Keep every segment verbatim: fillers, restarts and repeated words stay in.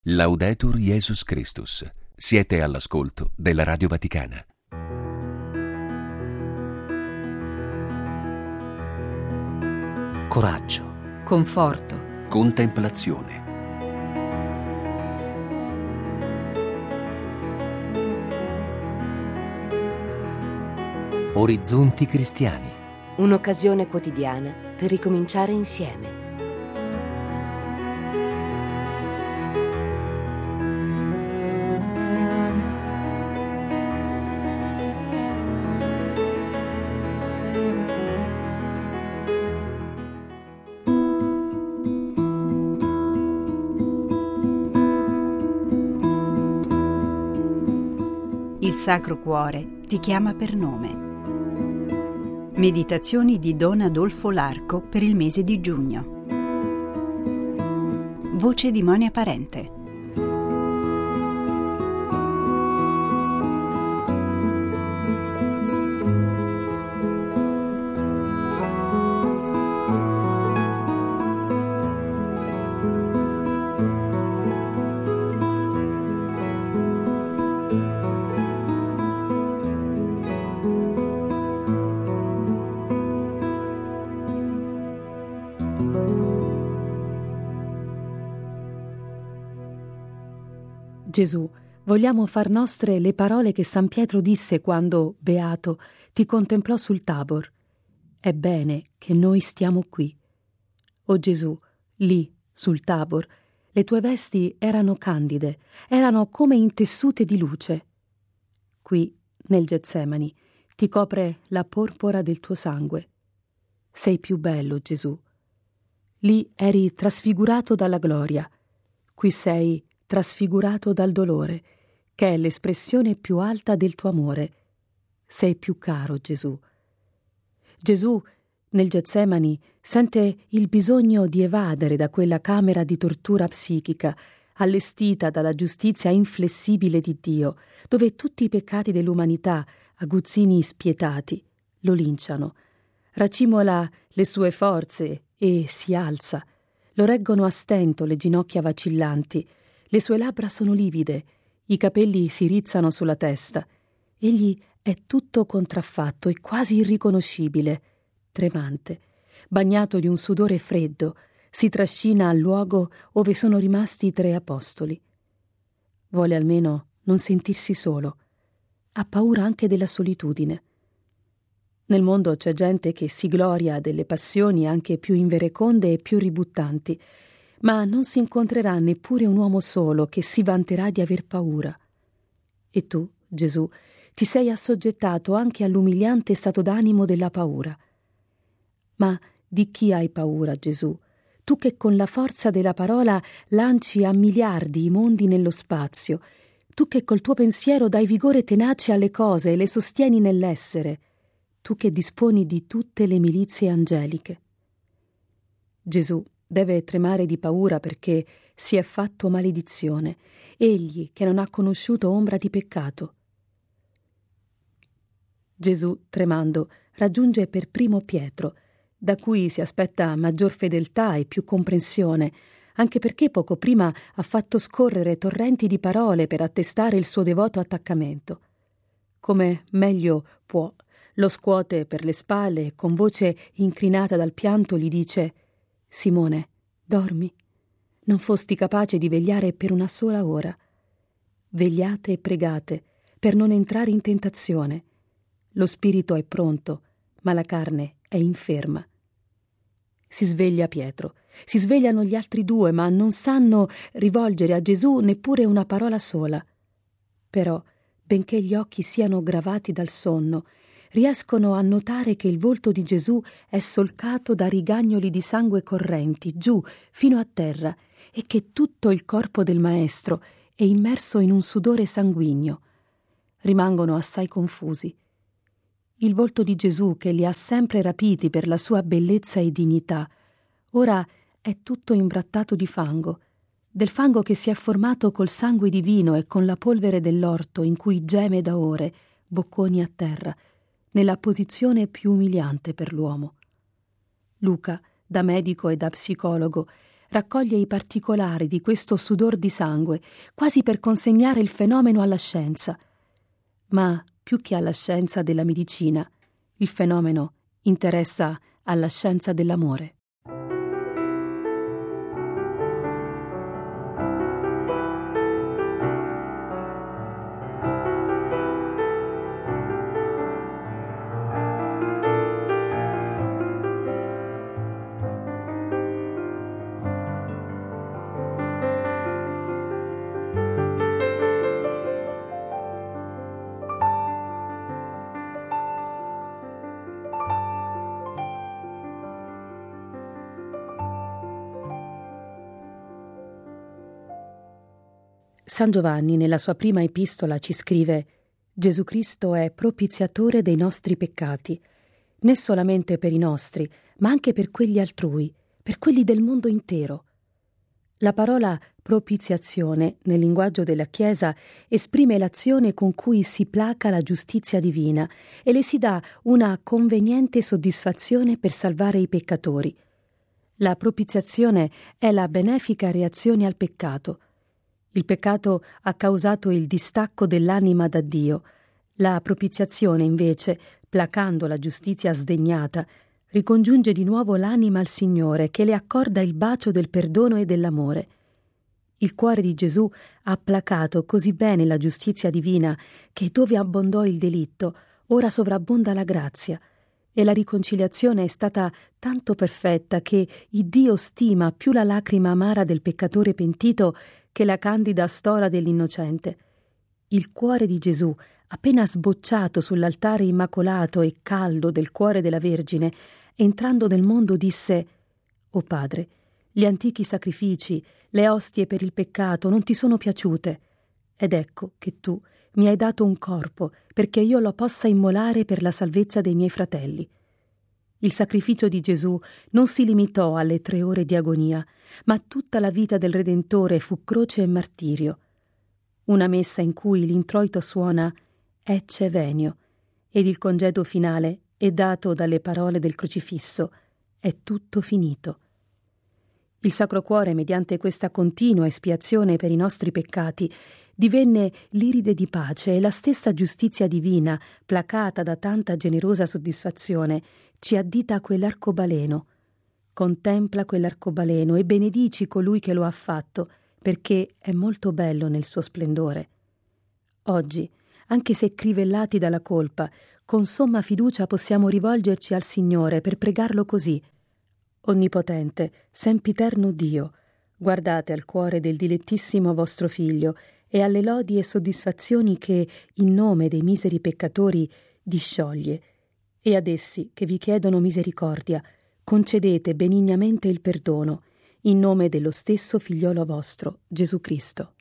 Laudetur Jesus Christus. Siete all'ascolto della Radio Vaticana. Coraggio, conforto, Contemplazione. orizzonti cristiani. Un'occasione quotidiana per ricominciare insieme. Il Sacro Cuore ti chiama per nome. Meditazioni di Don Adolfo Larco per il mese di giugno. Voce di Monia Parente. Gesù, vogliamo far nostre le parole che San Pietro disse quando, beato, ti contemplò sul Tabor. È bene che noi stiamo qui. O Gesù, lì, sul Tabor, le tue vesti erano candide, erano come intessute di luce. Qui, nel Getsemani, ti copre la porpora del tuo sangue. Sei più bello, Gesù. Lì eri trasfigurato dalla gloria. Qui sei trasfigurato dal dolore, che è l'espressione più alta del tuo amore. Sei più caro, Gesù. Gesù, nel Getsemani, sente il bisogno di evadere da quella camera di tortura psichica, allestita dalla giustizia inflessibile di Dio, dove tutti i peccati dell'umanità, aguzzini spietati, lo linciano. Racimola le sue forze e si alza. Lo reggono a stento le ginocchia vacillanti. Le sue labbra sono livide, i capelli si rizzano sulla testa. Egli è tutto contraffatto e quasi irriconoscibile, tremante, bagnato di un sudore freddo, si trascina al luogo ove sono rimasti i tre apostoli. Vuole almeno non sentirsi solo. Ha paura anche della solitudine. Nel mondo c'è gente che si gloria delle passioni anche più invereconde e più ributtanti, ma non si incontrerà neppure un uomo solo che si vanterà di aver paura. E tu, Gesù, ti sei assoggettato anche all'umiliante stato d'animo della paura. Ma di chi hai paura, Gesù? Tu che con la forza della parola lanci a miliardi i mondi nello spazio, tu che col tuo pensiero dai vigore tenace alle cose e le sostieni nell'essere, tu che disponi di tutte le milizie angeliche. Gesù deve tremare di paura perché si è fatto maledizione, egli che non ha conosciuto ombra di peccato. Gesù, tremando, raggiunge per primo Pietro, da cui si aspetta maggior fedeltà e più comprensione, anche perché poco prima ha fatto scorrere torrenti di parole per attestare il suo devoto attaccamento. Come meglio può, lo scuote per le spalle e con voce incrinata dal pianto gli dice: Simone, dormi? Non fosti capace di vegliare per una sola ora. Vegliate e pregate per non entrare in tentazione. Lo spirito è pronto, ma la carne è inferma. Si sveglia Pietro, si svegliano gli altri due, ma non sanno rivolgere a Gesù neppure una parola sola. Però, benché gli occhi siano gravati dal sonno, riescono a notare che il volto di Gesù è solcato da rigagnoli di sangue correnti giù fino a terra e che tutto il corpo del Maestro è immerso in un sudore sanguigno. Rimangono assai confusi. Il volto di Gesù, che li ha sempre rapiti per la sua bellezza e dignità, ora è tutto imbrattato di fango, del fango che si è formato col sangue divino e con la polvere dell'orto in cui geme da ore, bocconi a terra, nella posizione più umiliante per l'uomo. Luca, da medico e da psicologo, raccoglie i particolari di questo sudor di sangue, quasi per consegnare il fenomeno alla scienza. Ma più che alla scienza della medicina, il fenomeno interessa alla scienza dell'amore. San Giovanni nella sua prima epistola ci scrive: Gesù Cristo è propiziatore dei nostri peccati, né solamente per i nostri, ma anche per quelli altrui, per quelli del mondo intero. La parola propiziazione, nel linguaggio della Chiesa, esprime l'azione con cui si placa la giustizia divina e le si dà una conveniente soddisfazione per salvare i peccatori. La propiziazione è la benefica reazione al peccato. Il peccato ha causato il distacco dell'anima da Dio. La propiziazione, invece, placando la giustizia sdegnata, ricongiunge di nuovo l'anima al Signore, che le accorda il bacio del perdono e dell'amore. Il cuore di Gesù ha placato così bene la giustizia divina che dove abbondò il delitto, ora sovrabbonda la grazia, e la riconciliazione è stata tanto perfetta che il Dio stima più la lacrima amara del peccatore pentito che la candida stola dell'innocente. Il cuore di Gesù, appena sbocciato sull'altare immacolato e caldo del cuore della Vergine, entrando nel mondo disse: «O Padre, gli antichi sacrifici, le ostie per il peccato non ti sono piaciute, ed ecco che tu mi hai dato un corpo perché io lo possa immolare per la salvezza dei miei fratelli». Il sacrificio di Gesù non si limitò alle tre ore di agonia, ma tutta la vita del Redentore fu croce e martirio. Una messa in cui l'introito suona «Ecce venio» ed il congedo finale è dato dalle parole del crocifisso: «È tutto finito». Il Sacro Cuore, mediante questa continua espiazione per i nostri peccati, divenne l'iride di pace e la stessa giustizia divina, placata da tanta generosa soddisfazione, ci addita quell'arcobaleno. Contempla quell'arcobaleno e benedici colui che lo ha fatto, perché è molto bello nel suo splendore. Oggi, anche se crivellati dalla colpa, con somma fiducia possiamo rivolgerci al Signore per pregarlo così: Onnipotente, sempiterno Dio, guardate al cuore del dilettissimo vostro Figlio e alle lodi e soddisfazioni che, in nome dei miseri peccatori, discioglie, e ad essi che vi chiedono misericordia, concedete benignamente il perdono, in nome dello stesso Figliolo vostro, Gesù Cristo.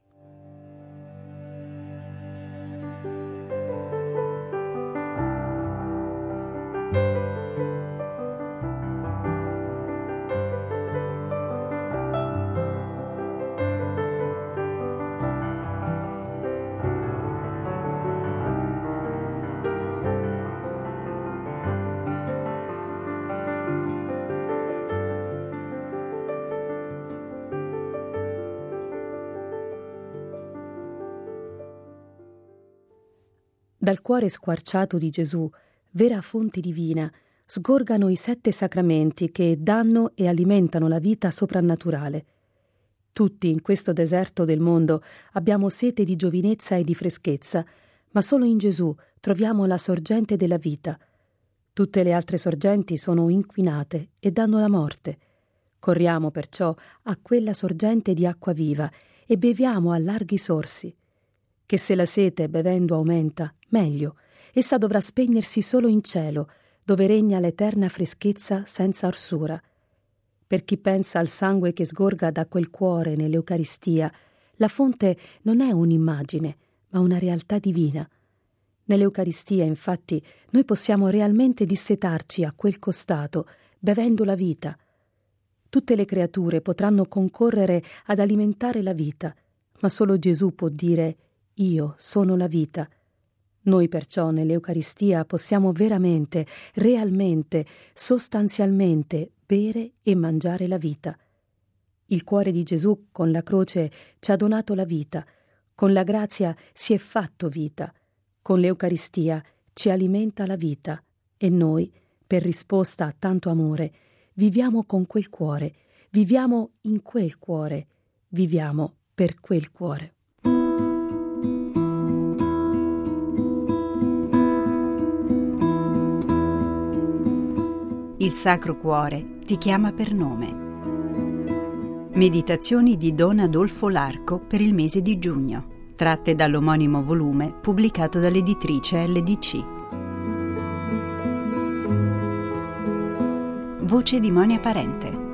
Dal cuore squarciato di Gesù, vera fonte divina, sgorgano i sette sacramenti che danno e alimentano la vita soprannaturale. Tutti in questo deserto del mondo abbiamo sete di giovinezza e di freschezza, ma solo in Gesù troviamo la sorgente della vita. Tutte le altre sorgenti sono inquinate e danno la morte. Corriamo perciò a quella sorgente di acqua viva e beviamo a larghi sorsi. Che se la sete bevendo aumenta, meglio, essa dovrà spegnersi solo in cielo, dove regna l'eterna freschezza senza orsura. Per chi pensa al sangue che sgorga da quel cuore nell'Eucaristia, la fonte non è un'immagine, ma una realtà divina. Nell'Eucaristia, infatti, noi possiamo realmente dissetarci a quel costato, bevendo la vita. Tutte le creature potranno concorrere ad alimentare la vita, ma solo Gesù può dire: «Io sono la vita». Noi perciò nell'Eucaristia possiamo veramente, realmente, sostanzialmente bere e mangiare la vita. Il cuore di Gesù con la croce ci ha donato la vita, con la grazia si è fatto vita, con l'Eucaristia ci alimenta la vita e noi, per risposta a tanto amore, viviamo con quel cuore, viviamo in quel cuore, viviamo per quel cuore. Il Sacro Cuore ti chiama per nome. Meditazioni di Don Adolfo Larco per il mese di giugno, tratte dall'omonimo volume pubblicato dall'editrice L D C. Voce di Monia Parente.